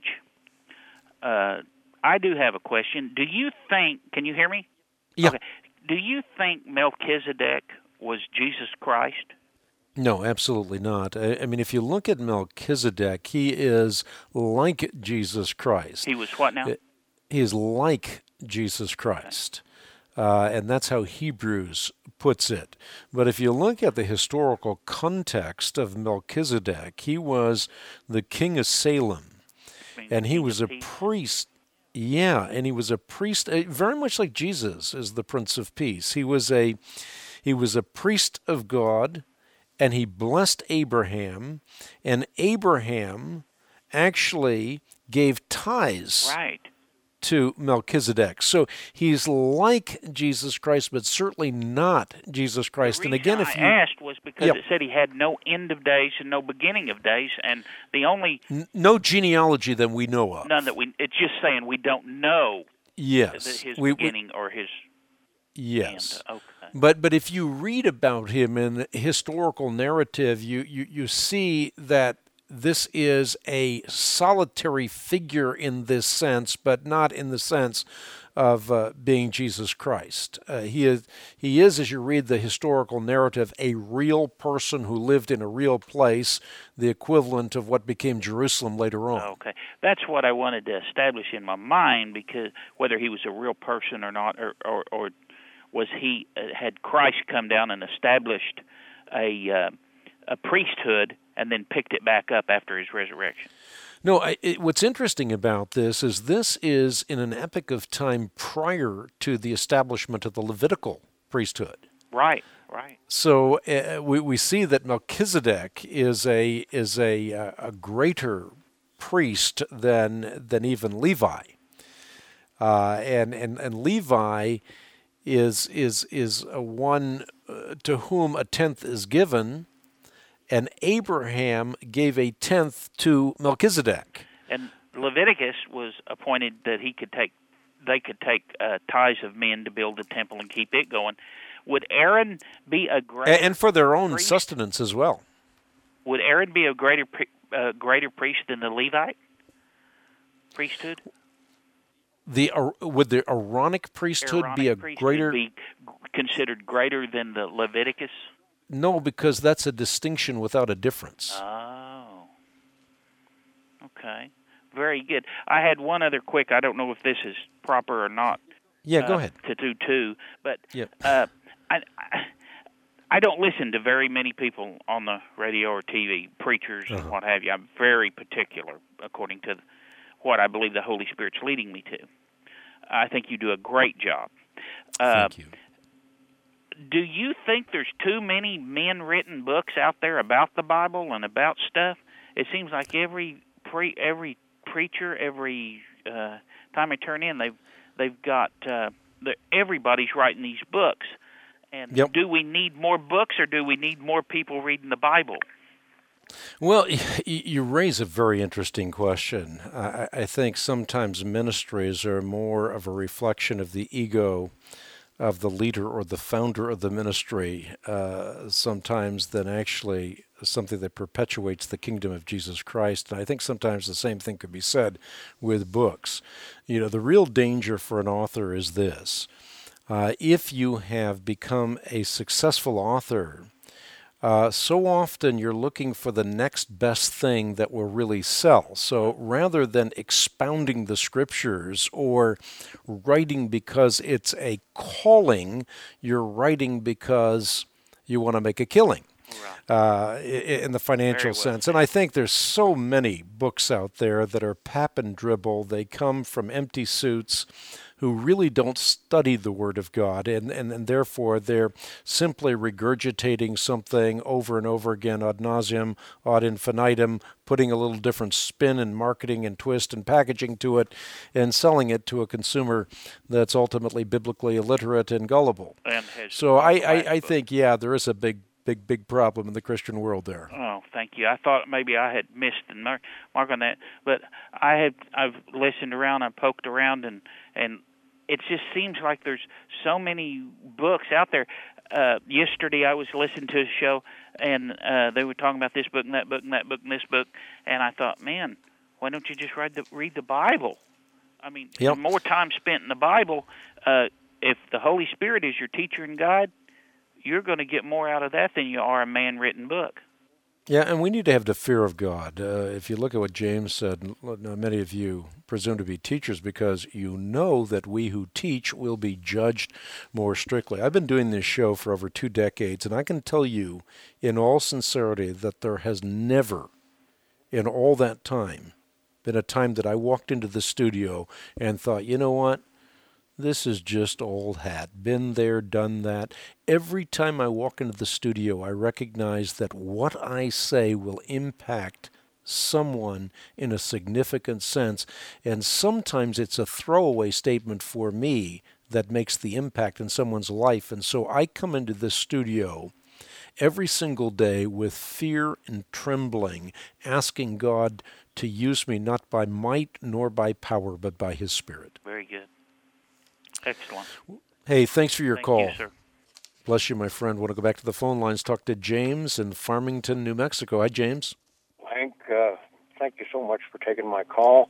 Uh, I do have a question. Do you think, can you hear me? Yeah. Okay. Do you think Melchizedek was Jesus Christ? No, absolutely not. I, I mean, if you look at Melchizedek, he is like Jesus Christ. He was what now? He is like Jesus Christ. Uh, and that's how Hebrews puts it. But if you look at the historical context of Melchizedek, he was the king of Salem, and he was a priest. Yeah, and he was a priest, uh, very much like Jesus is the Prince of Peace. He was a he was a priest of God, and he blessed Abraham, and Abraham actually gave tithes right. to Melchizedek. So he's like Jesus Christ, but certainly not Jesus Christ. The and again, if I you asked was because yep. it said he had no end of days and no beginning of days, and the only N- no genealogy that we know of. None that we. It's just saying we don't know. Yes, his we, beginning we, or his. Yes. End. Okay. But but if you read about him in the historical narrative, you you, you see that this is a solitary figure in this sense, but not in the sense of uh, being Jesus Christ. Uh, he is, he is, as you read the historical narrative, a real person who lived in a real place, the equivalent of what became Jerusalem later on. Okay, that's what I wanted to establish in my mind, because whether he was a real person or not, or or, or was he uh, had Christ come down and established a uh, a priesthood and then picked it back up after his resurrection. No, I, it, what's interesting about this is this is in an epoch of time prior to the establishment of the Levitical priesthood. Right, right. So uh, we we see that Melchizedek is a is a uh, a greater priest than than even Levi, uh, and and and Levi is is is a one uh, to whom a tenth is given. And Abraham gave a tenth to Melchizedek. And Leviticus was appointed that he could take, they could take uh, tithes of men to build the temple and keep it going. Would Aaron be a greater and, and for their own priest? sustenance as well? Would Aaron be a greater uh, greater priest than the Levite priesthood? The uh, would the Aaronic priesthood Aaronic be a priesthood greater? Be considered greater than the Leviticus? No, because that's a distinction without a difference. Oh. Okay. Very good. I had one other quick, I don't know if this is proper or not. Yeah, uh, go ahead. To do too, but yep. uh, I, I I don't listen to very many people on the radio or T V, preachers uh-huh. and what have you. I'm very particular according to what I believe the Holy Spirit's leading me to. I think you do a great job. Uh, Thank you. Do you think there's too many men-written books out there about the Bible and about stuff? It seems like every pre every preacher, every uh, time I turn in, they've they've got uh, everybody's writing these books. And yep. do we need more books, or do we need more people reading the Bible? Well, you raise a very interesting question. I, I think sometimes ministries are more of a reflection of the ego of the leader or the founder of the ministry, uh, sometimes than actually something that perpetuates the kingdom of Jesus Christ. And I think sometimes the same thing could be said with books. You know, the real danger for an author is this. Uh, if you have become a successful author, Uh, so often you're looking for the next best thing that will really sell. So rather than expounding the scriptures or writing because it's a calling, you're writing because you want to make a killing. Uh, in the financial well sense. And I think there's so many books out there that are pap and dribble. They come from empty suits who really don't study the Word of God, and, and, and therefore they're simply regurgitating something over and over again ad nauseum, ad infinitum, putting a little different spin and marketing and twist and packaging to it, and selling it to a consumer that's ultimately biblically illiterate and gullible. And so I, I, I think, yeah, there is a big Big, big problem in the Christian world there. Oh, thank you. I thought maybe I had missed and mark, mark on that, but I have I've listened around, I've poked around, and and it just seems like there's so many books out there. Uh, yesterday I was listening to a show, and uh, they were talking about this book and that book and that book and this book, and I thought, man, why don't you just read the read the Bible? I mean, yep. the more time spent in the Bible, uh, if the Holy Spirit is your teacher and guide, you're going to get more out of that than you are a man-written book. Yeah, and we need to have the fear of God. Uh, if you look at what James said, many of you presume to be teachers because you know that we who teach will be judged more strictly. I've been doing this show for over two decades, and I can tell you in all sincerity that there has never, in all that time, been a time that I walked into the studio and thought, you know what? This is just old hat. Been there, done that. Every time I walk into the studio, I recognize that what I say will impact someone in a significant sense. And sometimes it's a throwaway statement for me that makes the impact in someone's life. And so I come into this studio every single day with fear and trembling, asking God to use me not by might nor by power, but by His Spirit. Very good. Excellent. Hey, thanks for your Thank call. You, sir. Bless you, my friend. Want to go back to the phone lines, talk to James in Farmington, New Mexico. Hi, James. Hank, uh, thank you so much for taking my call.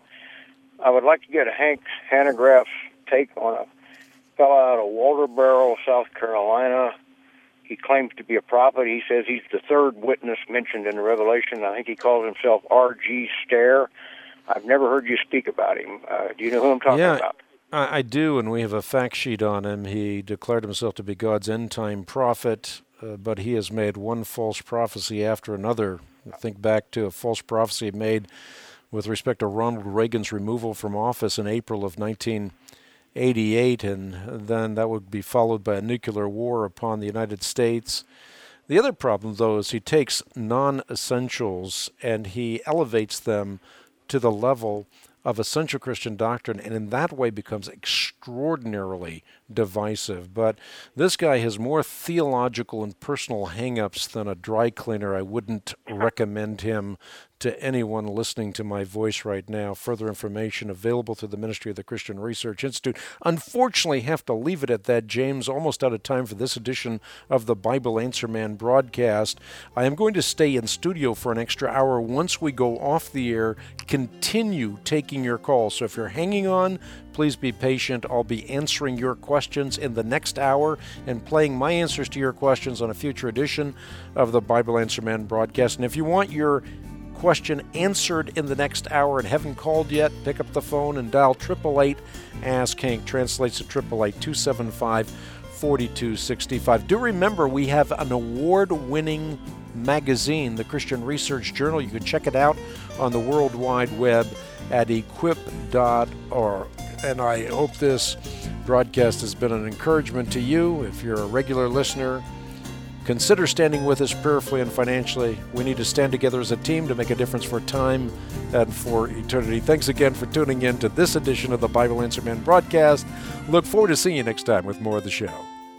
I would like to get a Hank Hanegraaff's take on a fellow out of Walterboro, South Carolina. He claims to be a prophet. He says he's the third witness mentioned in the Revelation. I think he calls himself R G Stare. I've never heard you speak about him. Uh, do you know who I'm talking yeah, about? I, I do, and we have a fact sheet on him. He declared himself to be God's end-time prophet, uh, but he has made one false prophecy after another. Think back to a false prophecy made with respect to Ronald Reagan's removal from office in April of nineteen eighty-eight, and then that would be followed by a nuclear war upon the United States. The other problem, though, is he takes non-essentials and he elevates them to the level of essential Christian doctrine, and in that way becomes extraordinarily divisive. But this guy has more theological and personal hang-ups than a dry cleaner. I wouldn't recommend him to anyone listening to my voice right now. Further information available through the Ministry of the Christian Research Institute. Unfortunately, have to leave it at that, James. Almost out of time for this edition of the Bible Answer Man broadcast. I am going to stay in studio for an extra hour. Once we go off the air, continue taking your calls. So if you're hanging on, please be patient. I'll be answering your questions in the next hour and playing my answers to your questions on a future edition of the Bible Answer Man broadcast. And if you want your question answered in the next hour and haven't called yet, pick up the phone and dial eight eight eight ask Hank. Translates to eight eight eight, two seven five, four two six five. Do remember, we have an award-winning magazine, the Christian Research Journal. You can check it out on the World Wide Web at equip dot org. And I hope this broadcast has been an encouragement to you. If you're a regular listener, consider standing with us prayerfully and financially. We need to stand together as a team to make a difference for time and for eternity. Thanks again for tuning in to this edition of the Bible Answer Man broadcast. Look forward to seeing you next time with more of the show.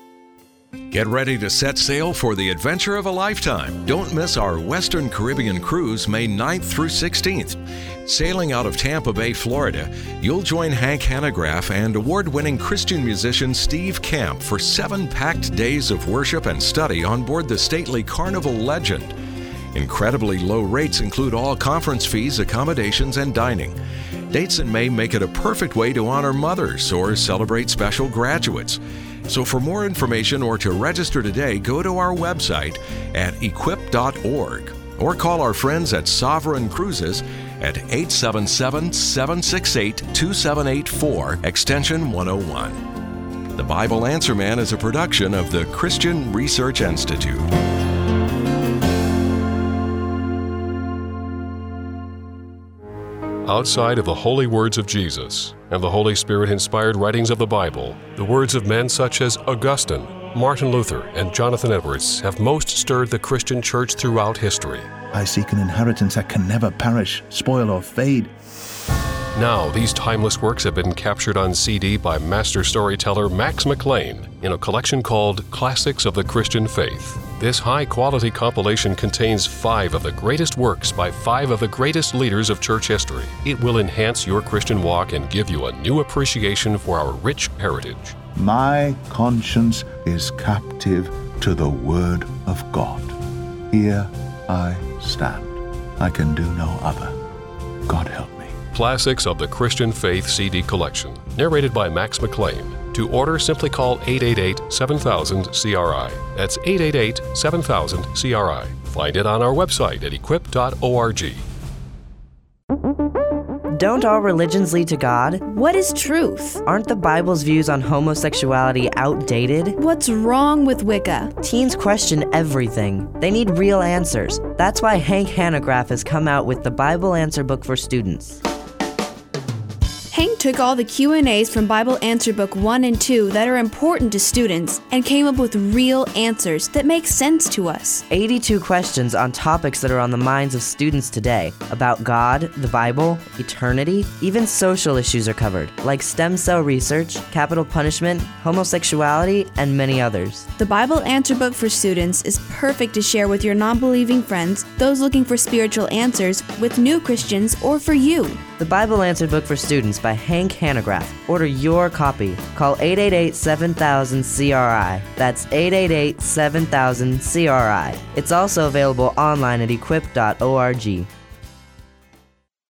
Get ready to set sail for the adventure of a lifetime. Don't miss our Western Caribbean cruise May ninth through sixteenth. Sailing out of Tampa Bay, Florida, you'll join Hank Hanegraaff and award-winning Christian musician Steve Camp for seven packed days of worship and study on board the stately Carnival Legend. Incredibly low rates include all conference fees, accommodations, and dining. Dates in May make it a perfect way to honor mothers or celebrate special graduates. So for more information or to register today, go to our website at equip dot org or call our friends at Sovereign Cruises at eight seven seven, seven six eight, two seven eight four, extension one oh one. The Bible Answer Man is a production of the Christian Research Institute. Outside of the holy words of Jesus and the Holy Spirit-inspired writings of the Bible, the words of men such as Augustine, Martin Luther, and Jonathan Edwards have most stirred the Christian church throughout history. I seek an inheritance that can never perish, spoil, or fade. Now, these timeless works have been captured on C D by master storyteller Max McLean in a collection called Classics of the Christian Faith. This high-quality compilation contains five of the greatest works by five of the greatest leaders of church history. It will enhance your Christian walk and give you a new appreciation for our rich heritage. My conscience is captive to the Word of God. Here I stand. I can do no other. God help me. Classics of the Christian Faith C D collection, narrated by Max McLean. To order, simply call eight eight eight, seven thousand, C R I. That's eight eight eight, seven thousand, C R I. Find it on our website at equip dot org. Don't all religions lead to God? What is truth? Aren't the Bible's views on homosexuality outdated? What's wrong with Wicca? Teens question everything. They need real answers. That's why Hank Hanegraaff has come out with the Bible Answer Book for students. Hank took all the Q and A's from Bible Answer Book one and two that are important to students and came up with real answers that make sense to us. eighty-two questions on topics that are on the minds of students today about God, the Bible, eternity, even social issues are covered, like stem cell research, capital punishment, homosexuality, and many others. The Bible Answer Book for students is perfect to share with your non-believing friends, those looking for spiritual answers, with new Christians, or for you. The Bible Answer Book for Students by Hank Hanegraaff. Order your copy. Call eight eight eight, seven thousand, C R I. That's eight eight eight, seven thousand, C R I. It's also available online at equip dot org.